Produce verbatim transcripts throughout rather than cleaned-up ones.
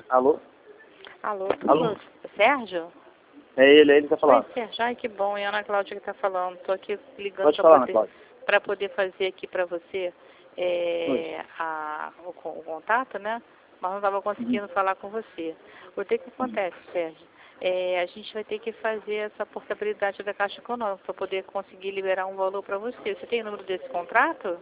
Alô? Alô, Alô? Sérgio? É ele, é ele que tá falando. Oi, Sérgio. Ai, que bom. É a Ana Cláudia que está falando. Estou aqui ligando Pode para falar, Ana poder, Cláudia. pra poder fazer aqui para você Oi. é, a, o, o contato, né? Mas não estava conseguindo Uhum. falar com você. O que que acontece, Sérgio? É, a gente vai ter que fazer essa portabilidade da Caixa Econômica para poder conseguir liberar um valor para você. Você tem o número desse contrato?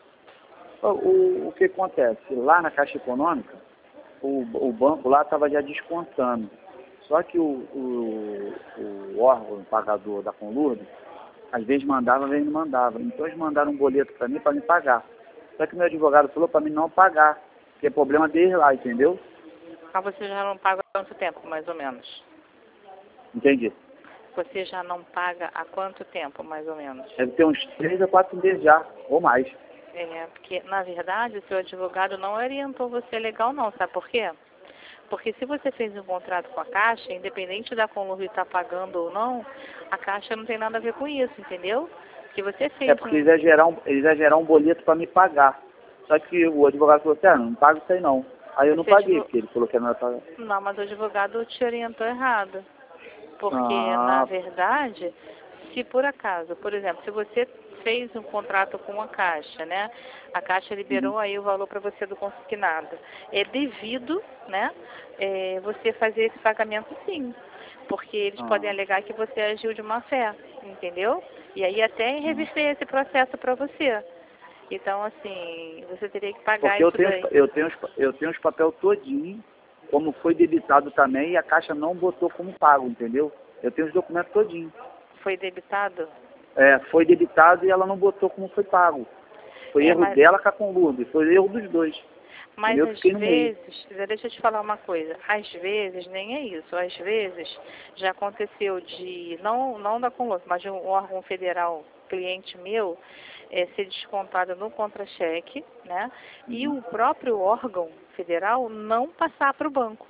O, o, o que acontece? Lá na Caixa Econômica, o, o banco lá estava já descontando. Só que o, o, o órgão pagador da Conlurb, às vezes mandava, às vezes não mandava. Então eles mandaram um boleto para mim para me pagar. Só que meu advogado falou para mim não pagar, que é problema deles lá, entendeu? Ah, você já não paga há quanto tempo, mais ou menos? Entendi. Você já não paga há quanto tempo, mais ou menos? Deve ter uns três a quatro meses já, ou mais. É, porque, na verdade, o seu advogado não orientou você legal, não. Sabe por quê? Porque se você fez um contrato com a Caixa, independente da Conlurb estar pagando ou não, a Caixa não tem nada a ver com isso, entendeu? Se você É fez porque um... eles iam gerar um, eles iam gerar um boleto para me pagar. Só que o advogado falou assim, ah, não pago isso aí não. Aí eu não Você paguei, advo... porque ele falou que não era pagar. Não, mas o advogado te orientou errado. Porque, na Ah, verdade, se por acaso, por exemplo, se você fez um contrato com a Caixa, né? A Caixa uhum. liberou aí o valor para você do consignado. É devido, né? É, você fazer esse pagamento sim. Porque eles podem Ah, alegar que você agiu de má fé, entendeu? E aí até ah. revisei esse processo para você. Então, assim, você teria que pagar Porque eu isso tenho, os daí. pa- eu tenho, os pa- eu tenho os papéis todinho, como foi debitado também, e a Caixa não botou como pago, entendeu? Eu tenho os documentos todinho. Foi debitado? É, foi debitado e ela não botou como foi pago. Foi É, erro mas dela com a Conlurb, foi erro dos dois. Mas Entendeu? Eu às fiquei no meio. vezes, deixa eu te falar uma coisa, às vezes nem é isso, às vezes já aconteceu de, não, não da Conlurb, mas de um órgão federal cliente meu, é, ser descontado no contra-cheque, né? E Uhum. o próprio órgão federal não passar para o banco,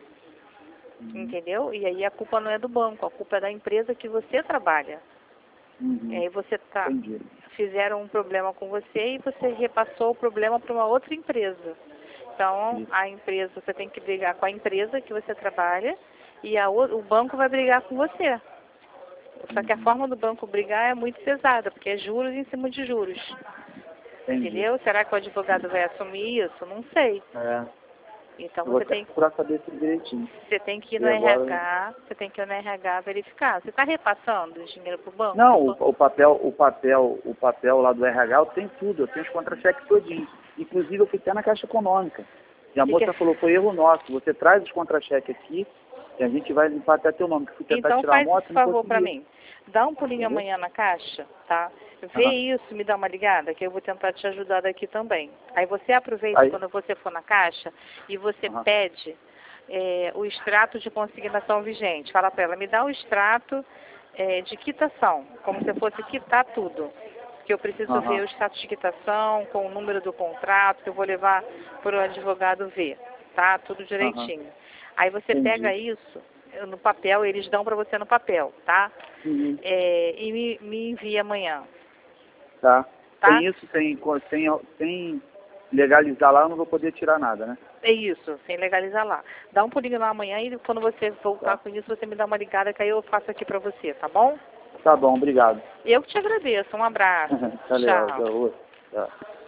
Uhum. entendeu? E aí a culpa não é do banco, a culpa é da empresa que você trabalha. E Uhum. aí você tá, Entendi. fizeram um problema com você e você repassou o problema para uma outra empresa. Então, Isso. a empresa, você tem que brigar com a empresa que você trabalha e a, o o banco vai brigar com você. Só que a Uhum. forma do banco brigar é muito pesada, porque é juros em cima de juros. Entendi. Entendeu? Será que o advogado vai assumir isso? Não sei. É. Então Eu vou você até tem, procurar saber tudo direitinho. você tem que ir E no agora. R H, você tem que ir no R H verificar. Você está repassando esse dinheiro para o banco? Não, o, Pro ban- o papel, o papel, o papel lá do R H eu tenho tudo, eu tenho os contra-cheques todinhos. Inclusive eu fui até na Caixa Econômica. E a que que moça é? falou, foi erro nosso, você traz os contra-cheques aqui e a gente vai limpar até teu nome. Que fui tentar Então tirar a faz moto esse e não favor para consegui. mim. Dá um pulinho Entendeu? amanhã na caixa, tá? Vê Aham. isso, me dá uma ligada, que eu vou tentar te ajudar daqui também. Aí você aproveita Aí, quando você for na caixa e você aham. pede é, o extrato de consignação vigente. Fala para ela, me dá o extrato é, de quitação, como se fosse quitar tudo. Que eu preciso ver Aham. o status de quitação, com o número do contrato, que eu vou levar para o advogado ver, tá? Tudo Aham. direitinho. Aí você pega Entendi. isso no papel, eles dão para você no papel, tá? Uhum. É, e me, me envia amanhã, Tá. tá? Sem isso, sem, sem, sem legalizar lá, eu não vou poder tirar nada, né? É isso, sem legalizar lá. Dá um pulinho lá amanhã e quando você voltar Tá. com isso, você me dá uma ligada que aí eu faço aqui para você, tá bom? Tá bom, obrigado. Eu que te agradeço. Um abraço. Valeu, Tchau. até outra. Tá.